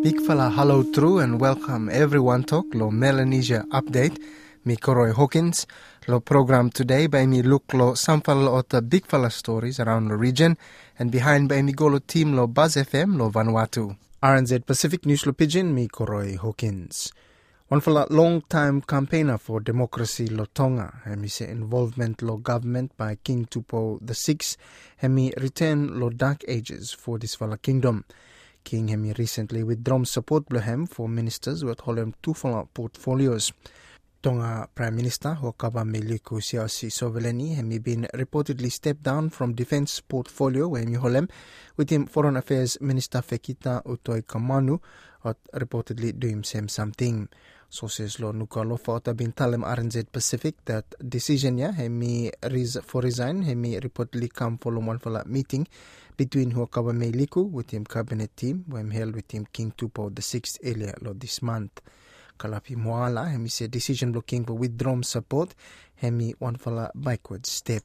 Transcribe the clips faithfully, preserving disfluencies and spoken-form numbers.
Big fella hello true and welcome everyone to lo Melanesia update. Mi Koroy Hawkins. Lo program today by me look lo sample of the big fella stories around the region and behind by me go lo team lo Buzz F M lo Vanuatu. R N Z Pacific News lo Pigeon mi Koroy Hawkins. One fella long time campaigner for democracy lo Tonga and me say involvement lo government by King Tupou the Sixth and me return lo dark ages for this fella kingdom. King Hemi recently withdrawn support Blohem for ministers with Holem two portfolios. Tonga Prime Minister Hokaba Meliku Siasi Soveleni Hemi been reportedly stepped down from defense portfolio Hemi Holem with him Foreign Affairs Minister Fekita Utoi Kamanu or reportedly doing same something. Sources lo nukalo fauta bin talem R N Z Pacific that decision ya Hemi res for resign Hemi reportedly come follow one for meeting between Hokaba Meliku with him cabinet team when held with him King Tupou the Sixth earlier lo this month. Kalapi Moala Hemi say decision looking for withdrawn support Hemi one for backward step.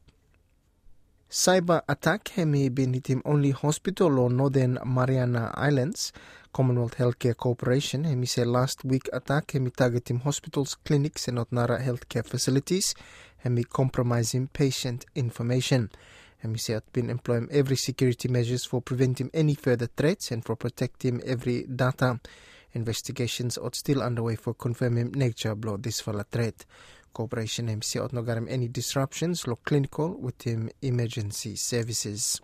Cyber attack Hemi been hit him only hospital or Northern Mariana Islands. Commonwealth Healthcare Corporation Hemi say last week attack Hemi target him hospitals, clinics and Otnara healthcare facilities Hemi compromising patient information. Hemi say had been employing every security measures for preventing any further threats and for protecting every data. Investigations are still underway for confirming nature of this fella threat. Corporation M C ought not get any disruptions lo clinical with him emergency services.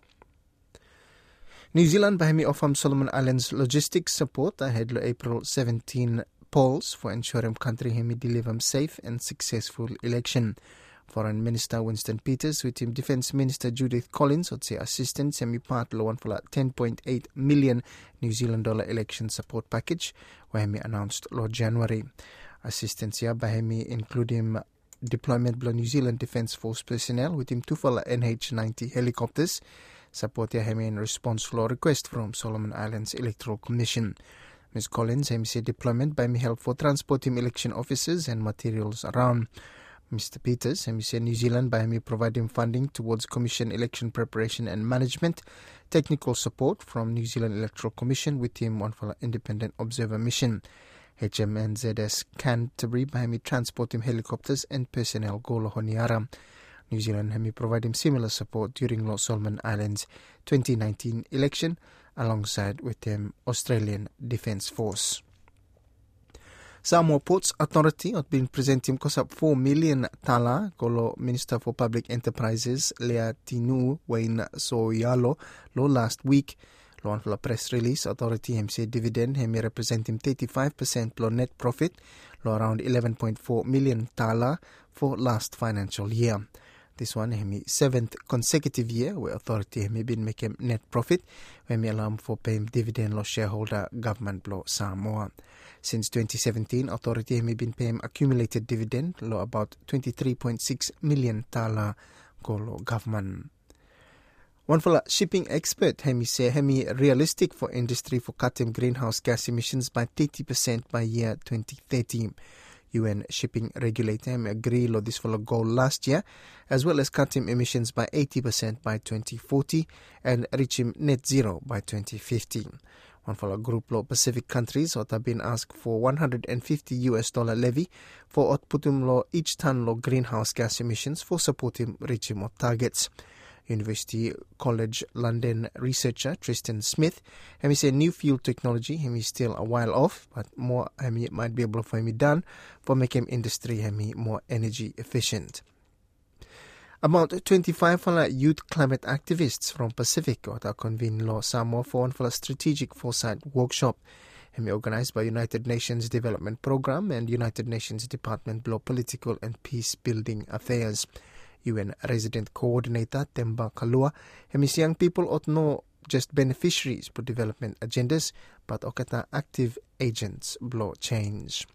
New Zealand by me offer Solomon Islands logistics support ahead lo April seventeenth polls for ensuring country hemi deliver safe and successful election. Foreign Minister Winston Peters with him Defence Minister Judith Collins would say assistance semi part lo one for ten point eight million New Zealand dollar election support package where he announced lo January. Assistance here by him including deployment of New Zealand Defence Force personnel with him two for N H ninety helicopters. Support here him in response to a request from Solomon Islands Electoral Commission. Miz Collins him say deployment by me help for transporting election officers and materials around. Mister Peters him say New Zealand by me providing funding towards Commission election preparation and management, technical support from New Zealand Electoral Commission with him one for independent observer mission. H M N Z S Canterbury by me transport him helicopters and personnel go lo Honiara. New Zealand hemi provide him similar support during Lo Solomon Islands twenty nineteen election alongside with him Australian Defence Force. Samoa Ports Authority had been presenting kosap four million tala kolo Minister for Public Enterprises Lea Tinu Wayne Soyalo lo last week. Lo on for press release authority him say dividend hemi represent him thirty-five percent lo net profit lo around eleven point four million tala for last financial year. This one hemi seventh consecutive year where authority hemi been making net profit when me allow for paying dividend lo shareholder government lo Samoa. Since twenty seventeen, authority hemi been paying accumulated dividend lo about twenty-three point six million tala go lo government. One for shipping expert hemi say hemi realistic for industry for cutting greenhouse gas emissions by thirty percent by year twenty thirty. U N shipping regulator hemi agree lo this for a goal last year as well as cutting emissions by eighty percent by twenty forty and reaching net zero by twenty fifty. One for a group lo Pacific countries that have been asked for one hundred fifty U S dollar levy for outputum lo each ton lo greenhouse gas emissions for supporting reaching more targets. University College London researcher Tristan Smith he say new fuel technology he still a while off but more he might be able for him done for making industry he more energy efficient. About twenty-five youth climate activists from Pacific are convened lo Samoa for one for a strategic foresight workshop he organized by United Nations Development Programme and United Nations Department of Political and Peace Building Affairs. U N Resident Coordinator Temba Kalua he say young people ought no just beneficiaries for development agendas but okata active agents blow change.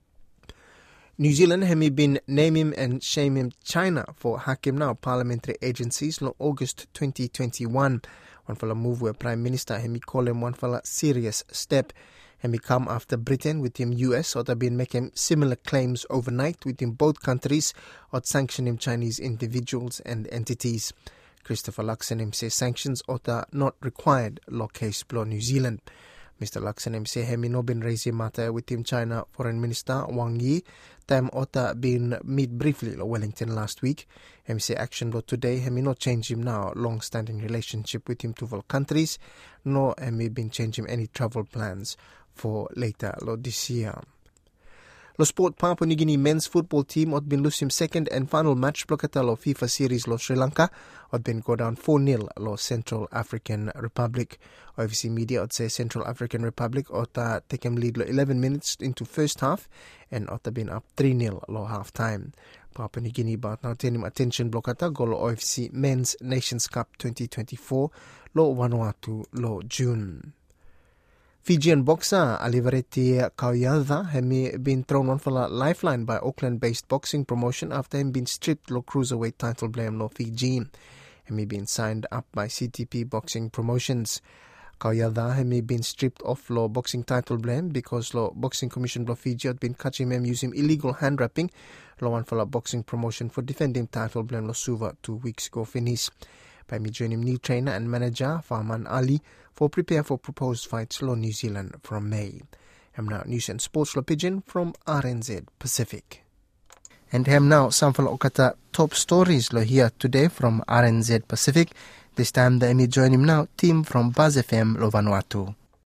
New Zealand hemi been naming and shaming China for hacking now parliamentary agencies lo August twenty twenty-one. One for a move where Prime Minister hemi call him one for a serious step. Hemi come after Britain with him U S or have been making similar claims overnight within both countries or sanctioning Chinese individuals and entities. Christopher Luxon him says sanctions are not required lo case blow New Zealand. Mister Lacson M C hemi no bin raise mata with Team China Foreign Minister Wang Yi. Time ota been meet briefly lo Wellington last week. M C action lo today hemi no change him now long-standing relationship with him two countries. No hemi been change him any travel plans for later lo this year. Lo sport Papua New Guinea men's football team had been losing second and final match blokata lo FIFA series lo Sri Lanka had been go down four nil lo Central African Republic. O F C media would say Central African Republic ota taken lead lo eleven minutes into first half and ota been up three nil lo half time. Papua New Guinea but now turning attention blokata go lo O F C Men's Nations Cup twenty twenty-four lo Vanuatu lo June. Fijian boxer Alivaretti Kaujalta had been thrown on for a lifeline by Auckland-based boxing promotion after him being stripped lo cruiserweight title blame lo Fiji. Had been signed up by C T P boxing promotions. Kaujalta had been stripped off lo boxing title blame because lo boxing commission lo Fiji had been catching him using illegal hand wrapping lo one for la boxing promotion for defending title blame lo Suva two weeks ago finish. By me joining new trainer and manager Farman Ali for prepare for proposed fights lo New Zealand from May. I'm now news and sports lo Pigeon from R N Z Pacific. And I'm now some for okata top stories lo here today from R N Z Pacific. This time the me join him now team from Buzz F M lo Vanuatu.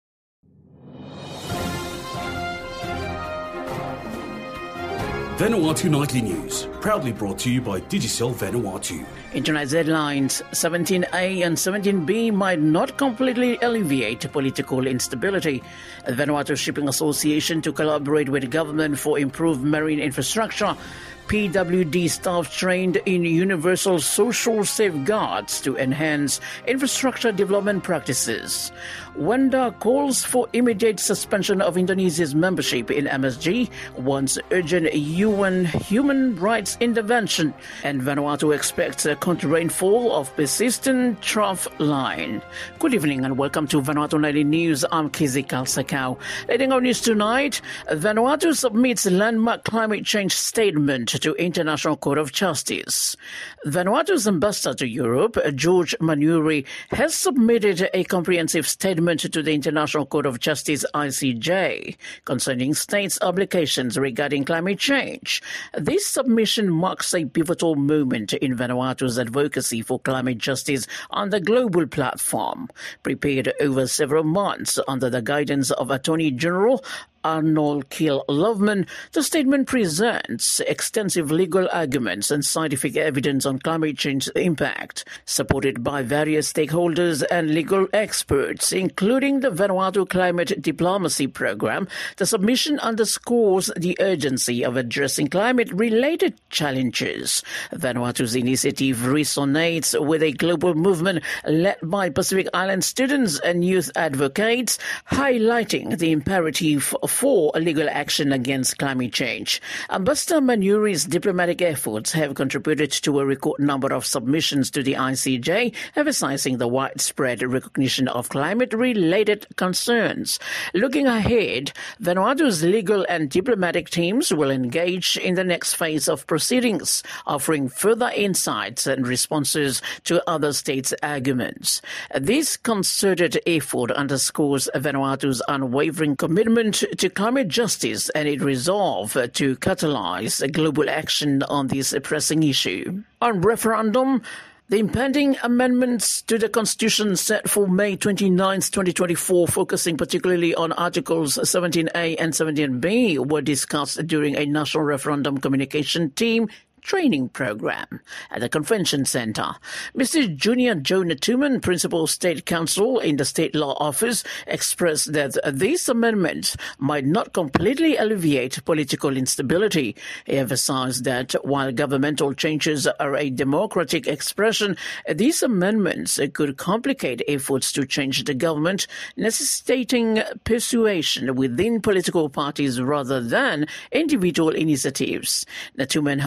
Vanuatu Nightly News, proudly brought to you by Digicel Vanuatu. In tonight's headlines, seventeen A and seventeen B might not completely alleviate political instability. The Vanuatu Shipping Association to collaborate with government for improved marine infrastructure. P W D staff trained in universal social safeguards to enhance infrastructure development practices. Wanda calls for immediate suspension of Indonesia's membership in M S G, wants urgent U N human rights intervention, and Vanuatu expects a continued rainfall of persistent trough line. Good evening and welcome to Vanuatu Nightly News. I'm Kizi Kalsakau. Leading our news tonight, Vanuatu submits landmark climate change statement to International Court of Justice. Vanuatu's ambassador to Europe, George Manuri, has submitted a comprehensive statement to the International Court of Justice I C J concerning states' obligations regarding climate change. This submission marks a pivotal moment in Vanuatu's advocacy for climate justice on the global platform. Prepared over several months under the guidance of Attorney General Arnold Kiel-Loveman, the statement presents extensive legal arguments and scientific evidence on climate change impact, supported by various stakeholders and legal experts, including the Vanuatu Climate Diplomacy Program. The submission underscores the urgency of addressing climate-related challenges. Vanuatu's initiative resonates with a global movement led by Pacific Island students and youth advocates, highlighting the imperative for legal action against climate change. Ambassador Manuri's diplomatic efforts have contributed to a record number of submissions to the I C J, emphasizing the widespread recognition of climate-related concerns. Looking ahead, Vanuatu's legal and diplomatic teams will engage in the next phase of proceedings, offering further insights and responses to other states' arguments. This concerted effort underscores Vanuatu's unwavering commitment to climate justice and its resolve to catalyze global action on this pressing issue. On referendum, the impending amendments to the Constitution set for May twenty-ninth, twenty twenty-four, focusing particularly on Articles seventeen A and seventeen B, were discussed during a National Referendum Communication Team training program at the Convention Centre. Mister Junior Joe Natuman, Principal State Counsel in the State Law Office, expressed that these amendments might not completely alleviate political instability. He emphasised that while governmental changes are a democratic expression, these amendments could complicate efforts to change the government, necessitating persuasion within political parties rather than individual initiatives. Natuman highlighted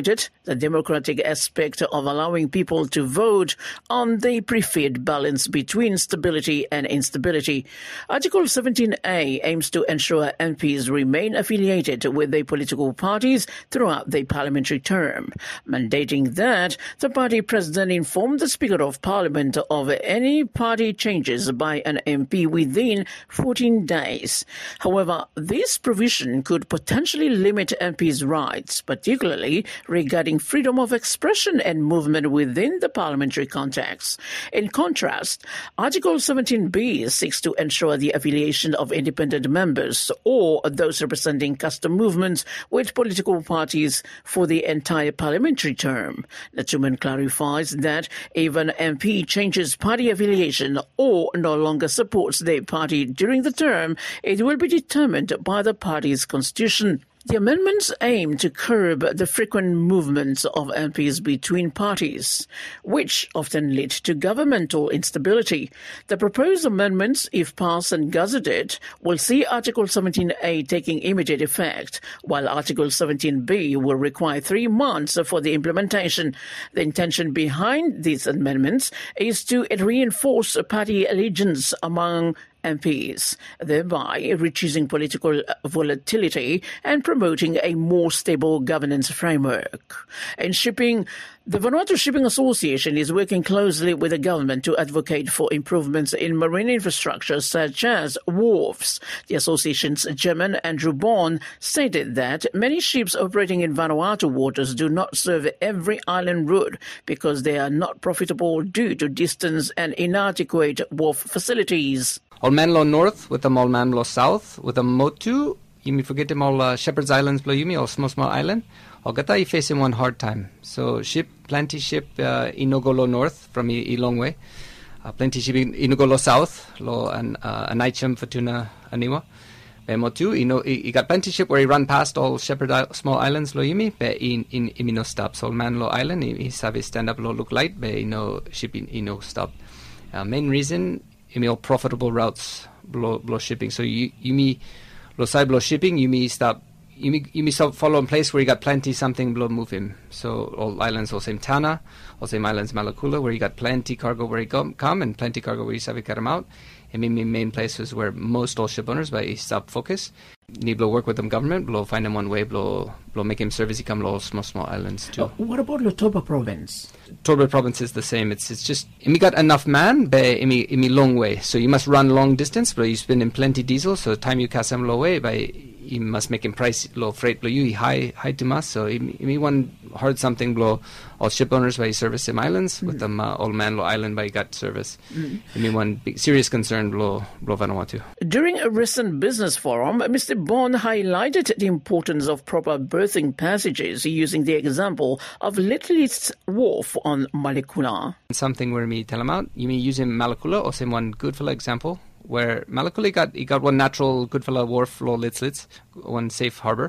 highlighted the democratic aspect of allowing people to vote on the preferred balance between stability and instability. Article seventeen A aims to ensure M Ps remain affiliated with their political parties throughout the parliamentary term, mandating that the party president inform the Speaker of Parliament of any party changes by an M P within fourteen days. However, this provision could potentially limit M Ps' rights, particularly regarding freedom of expression and movement within the parliamentary context. In contrast, Article seventeen B seeks to ensure the affiliation of independent members or those representing custom movements with political parties for the entire parliamentary term. Natuman clarifies that if an M P changes party affiliation or no longer supports their party during the term, it will be determined by the party's constitution. The amendments aim to curb the frequent movements of M Ps between parties, which often lead to governmental instability. The proposed amendments, if passed and gazetted, will see Article seventeen A taking immediate effect, while Article seventeen B will require three months for the implementation. The intention behind these amendments is to reinforce party allegiance among M Ps, thereby reducing political volatility and promoting a more stable governance framework. In shipping, the Vanuatu Shipping Association is working closely with the government to advocate for improvements in marine infrastructure such as wharves. The association's chairman, Andrew Bond, stated that many ships operating in Vanuatu waters do not serve every island route because they are not profitable due to distance and inadequate wharf facilities. Olmanlo North with the Olmanlo South with the Motu, you may forget them all uh, Shepherd's Islands below you, all small small island. Olgata you facing one hard time. So ship plenty ship uh, Inogolo North from Ilongwe, uh, plenty ship Inogolo South, lo and uh, Anaicham Fortuna Aniwa. Be Motu, you know, you got plenty ship where he run past all Shepherd I- small islands lo yumi. Be in in imino stop. So Olmanlo Island, he have stand up lo look light. Be no ship in ino stop. Uh, main reason. You mean all profitable routes below, below shipping. So you you me lo side below shipping, you me stop you me you me stop follow in place where you got plenty something below move him. So all islands all same Tana, all same islands Malakula where you got plenty cargo where you come come and plenty cargo where you have cut them out. And me main places where most all ship owners by stop focus. Need blow work with them government, blow find them one way, blow blow make him service he come blow small small islands too. Uh, what about Lotoba province? Torbay province is the same. It's it's just you got enough man, but in me in me long way. So you must run long distance, but you spend in plenty diesel. So time you cast them low way, by you must make him price low freight blow you high high to mass. So you me one hard something blow all ship owners by service them islands mm-hmm. with them uh, all man low island by got service. Mm-hmm. You mean one big serious concern blow blow Vanuatu. During a recent business forum, Mister Bond highlighted the importance of proper berthing passages using the example of Littlit's Wharf on Malekula. Something where me tell them out, you mean using Malekula or same one good for example, where Malekula got he got one natural good fella wharf lo Littlit's, one safe harbor.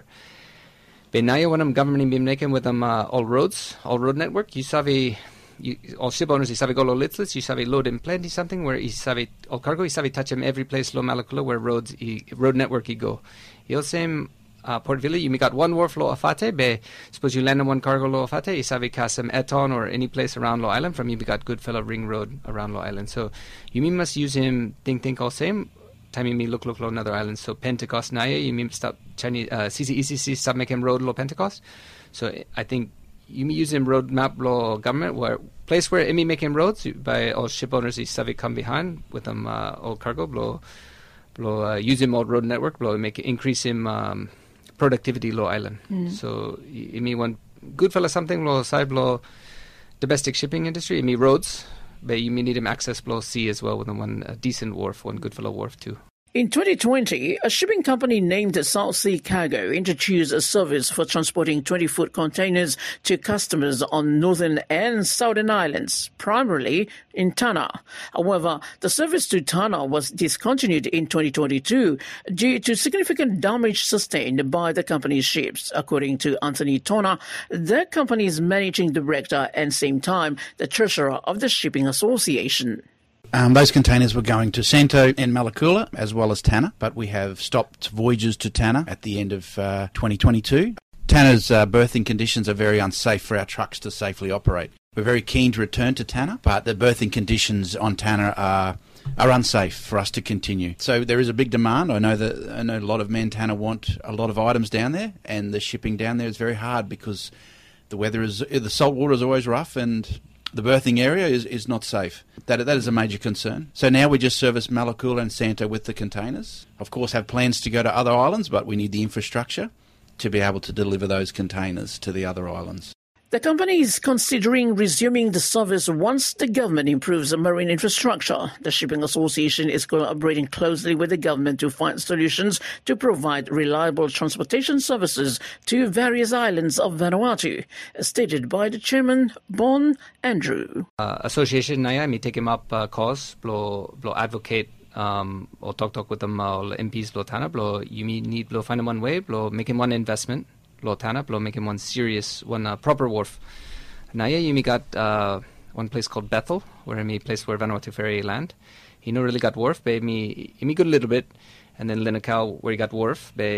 But now you want them government being making with them uh, all roads, all road network, you sabi You, all ship owners, you sabi go lo Littlit's, you sabi load in plenty something where you sabi all cargo, you sabi touch them every place lo Malekula where roads, he, road network you go. You same uh, Port Vila, you may got one wharf lo Afate, be suppose you land on one cargo lo Afate, you sabi Kasem Eton or any place around lo island from you, we got good fellow ring road around lo island. So you mean must use him think think all same. Time you mean look look lo another island. So Pentecost Naya, you mean stop Chinese uh, C C E C C stop making road lo Pentecost. So I think you mean using road map law government where place where Imi making roads by all ship owners is savi come behind with them uh, all cargo blow blow uh, use him all road network blow make increase him um, productivity low island. Mm. So Imi one good fella something blow side blow domestic shipping industry Imi roads but you may need him access blow sea as well with them one uh, decent wharf one good fellow wharf too. In twenty twenty, a shipping company named South Sea Cargo introduced a service for transporting twenty-foot containers to customers on northern and southern islands, primarily in Tana. However, the service to Tana was discontinued in twenty twenty-two due to significant damage sustained by the company's ships, according to Anthony Tona, the company's managing director and same time the treasurer of the Shipping Association. Um, those containers were going to Santo and Malekula as well as Tana, but we have stopped voyages to Tana at the end of uh, twenty twenty-two. Tanna's uh, berthing conditions are very unsafe for our trucks to safely operate. We're very keen to return to Tanna, but the berthing conditions on Tanna are are unsafe for us to continue. So there is a big demand. I know that I know a lot of men Tanna want a lot of items down there, and the shipping down there is very hard because the weather is the salt water is always rough, and the berthing area is, is not safe. That that is a major concern. So now we just service Malakula and Santo with the containers. Of course, have plans to go to other islands, but we need the infrastructure to be able to deliver those containers to the other islands. The company is considering resuming the service once the government improves the marine infrastructure. The Shipping Association is collaborating closely with the government to find solutions to provide reliable transportation services to various islands of Vanuatu, as stated by the chairman, Bon Andrew. Uh, association naya mi take him up uh, cause, blo, blo advocate um, or talk talk with them uh, M Ps blo Tanna, blo you need blo find him one way, blo make him one investment. Blo Tanna, blo make him one serious, one uh, proper wharf. Naya, you got uh, one place called Bethel, where me place where Vanuatu Ferry land. He no really got wharf, but me me good a little bit, and then Linakau where he got wharf, but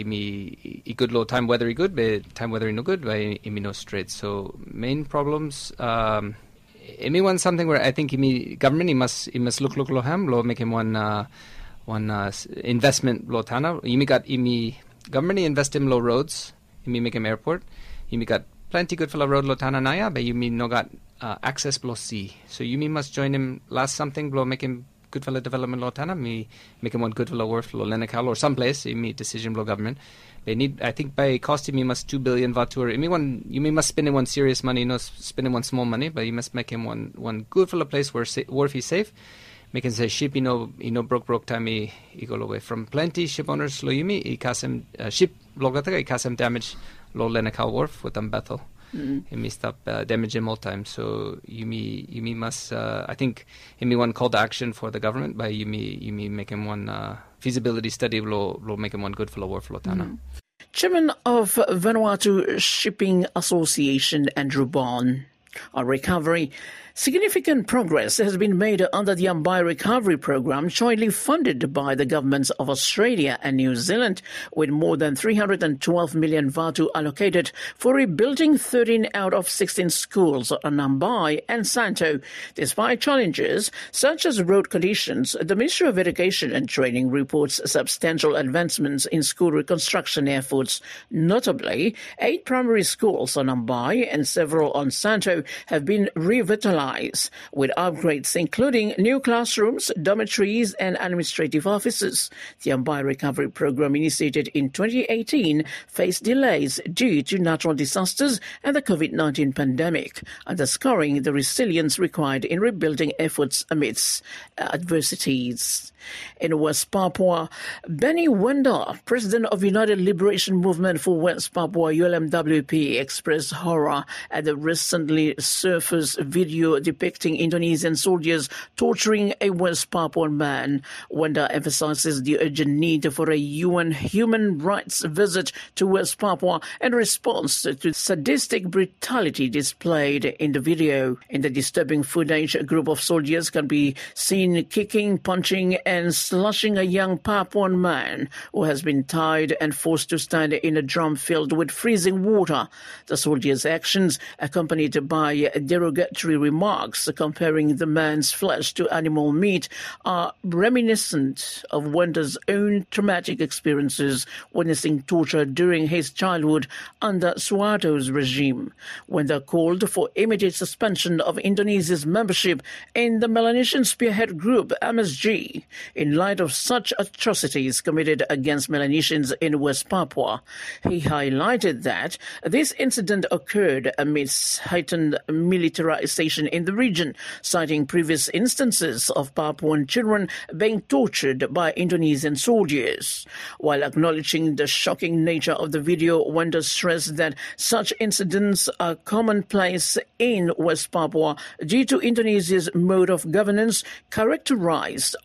me he good low time weather he good, but time weather he no good, but he me no straight. So main problems. Um, me want something where I think he me government he must he must look look low ham, low make him one uh, one uh, investment blo Tanna. You me got me government he invest in low roads. You mean make him airport. You mean got plenty good for the road lo Tanna naya, but you mean no got uh, access below sea. So you mean must join him last something below make him good for the development lo Tanna. Me make him one good for the worth lo Lenakal or someplace. You mean decision below government. They need I think by costing me must two billion vatur. You mean one you mean must spend him one serious money, no spending one small money, but you must make him one one good for the place where sa- wharf is safe. Make him say ship, you know, you know, broke, broke time, he, he go away. From plenty ship owners, lo yumi, he cast him, uh, ship, logataga, he cast him damage, lo Lenakal wharf with them Bethel. Mm-hmm. He missed up, uh, damage him all time. So Yumi, Yumi must, uh, I think, he me one call to action for the government, by Yumi, Yumi make him one, uh, feasibility study, lo, lo make him one good for the wharf, lo Tanna. Mm-hmm. Chairman of Vanuatu Shipping Association, Andrew Bon. On recovery, significant progress has been made under the Ambai Recovery Program, jointly funded by the governments of Australia and New Zealand, with more than three hundred twelve million Vatu allocated for rebuilding thirteen out of sixteen schools on Ambai and Santo. Despite challenges such as road conditions, the Ministry of Education and Training reports substantial advancements in school reconstruction efforts. Notably, eight primary schools on Ambai and several on Santo have been revitalized, with upgrades including new classrooms, dormitories and administrative offices. The Ambai Recovery Program, initiated in twenty eighteen, faced delays due to natural disasters and the COVID nineteen pandemic, underscoring the resilience required in rebuilding efforts amidst adversities. In West Papua, Benny Wenda, president of United Liberation Movement for West Papua, U L M W P, expressed horror at the recently surfaced video depicting Indonesian soldiers torturing a West Papuan man. Wenda emphasizes the urgent need for a U N human rights visit to West Papua in response to sadistic brutality displayed in the video. In the disturbing footage, a group of soldiers can be seen kicking, punching, and slashing a young Papuan man who has been tied and forced to stand in a drum filled with freezing water. The soldiers' actions, accompanied by derogatory remarks comparing the man's flesh to animal meat, are reminiscent of Wenda's own traumatic experiences witnessing torture during his childhood under Suharto's regime. Wenda called for immediate suspension of Indonesia's membership in the Melanesian Spearhead Group, M S G, in light of such atrocities committed against Melanesians in West Papua. He highlighted that this incident occurred amidst heightened militarization in the region, citing previous instances of Papuan children being tortured by Indonesian soldiers. While acknowledging the shocking nature of the video, Wenda stressed that such incidents are commonplace in West Papua due to Indonesia's mode of governance characterized by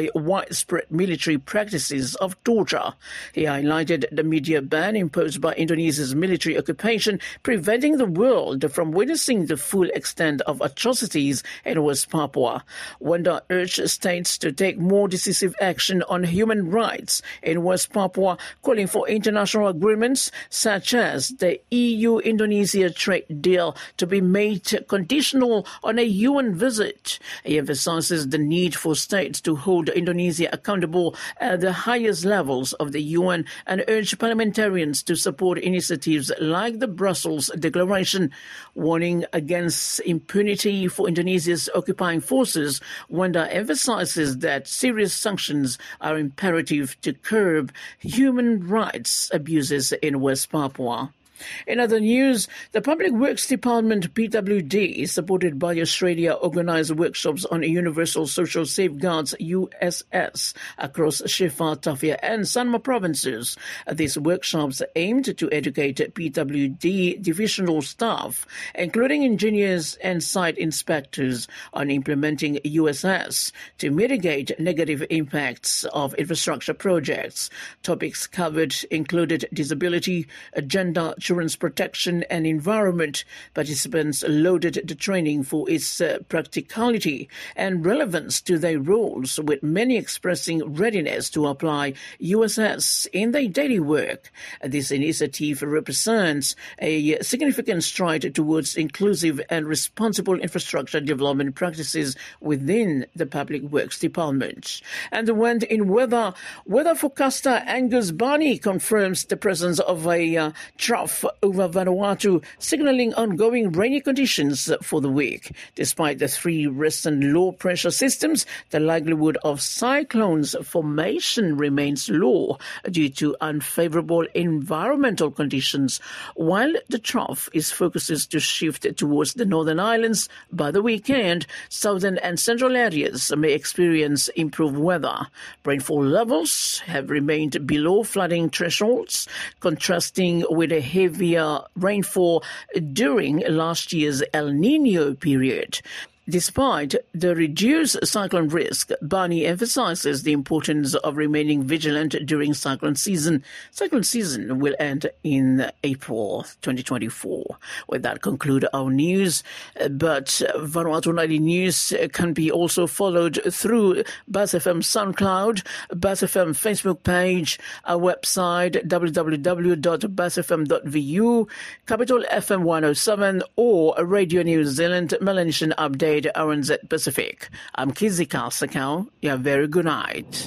by widespread military practices of torture. He highlighted the media ban imposed by Indonesia's military occupation, preventing the world from witnessing the full extent of atrocities in West Papua. Wenda urged states to take more decisive action on human rights in West Papua, calling for international agreements such as the E U-Indonesia trade deal to be made conditional on a U N visit. He emphasizes the need for states to hold Indonesia accountable at the highest levels of the U N and urge parliamentarians to support initiatives like the Brussels Declaration. Warning against impunity for Indonesia's occupying forces, Wenda emphasizes that serious sanctions are imperative to curb human rights abuses in West Papua. In other news, the Public Works Department, P W D, supported by Australia, organised workshops on Universal Social Safeguards, U S S, across Shefa, Tafia and Sanma provinces. These workshops aimed to educate P W D divisional staff, including engineers and site inspectors, on implementing U S S to mitigate negative impacts of infrastructure projects. Topics covered included disability, gender, children's protection and environment. Participants loaded the training for its uh, practicality and relevance to their roles, with many expressing readiness to apply U S S in their daily work. This initiative represents a significant stride towards inclusive and responsible infrastructure development practices within the Public Works Department. And when in weather, weather forecaster Angus Barney confirms the presence of a uh, trough over Vanuatu, signaling ongoing rainy conditions for the week. Despite the three recent low-pressure systems, the likelihood of cyclones formation remains low due to unfavorable environmental conditions. While the trough is focuses to shift towards the Northern Islands, by the weekend, southern and central areas may experience improved weather. Rainfall levels have remained below flooding thresholds, contrasting with a heavier rainfall during last year's El Niño period. Despite the reduced cyclone risk, Barney emphasizes the importance of remaining vigilant during cyclone season. Cyclone season will end in April twenty twenty-four. With that, conclude our news. But Vanuatu Nightly News can be also followed through Buzz F M SoundCloud, Buzz F M Facebook page, our website w w w dot buzz f m dot v u, Capital F M one oh seven, or Radio New Zealand Melanesian Update R N Z Pacific. I'm Kizzy Kalsakau. You have a very good night.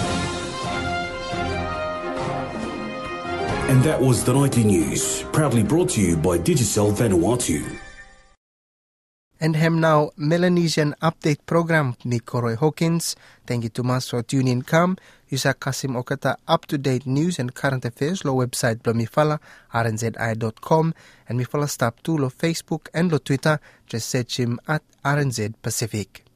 And that was the Nightly News, proudly brought to you by Digicel Vanuatu. And hem now Melanesian Update Program ni Koroy Hawkins. Thank you to mas for tuning in. Come, Yusa Kasim Okata up-to-date news and current affairs lo website blo mifala r n z i dot com and mifala stop to lo Facebook and lo Twitter. Just search him at R N Z Pacific.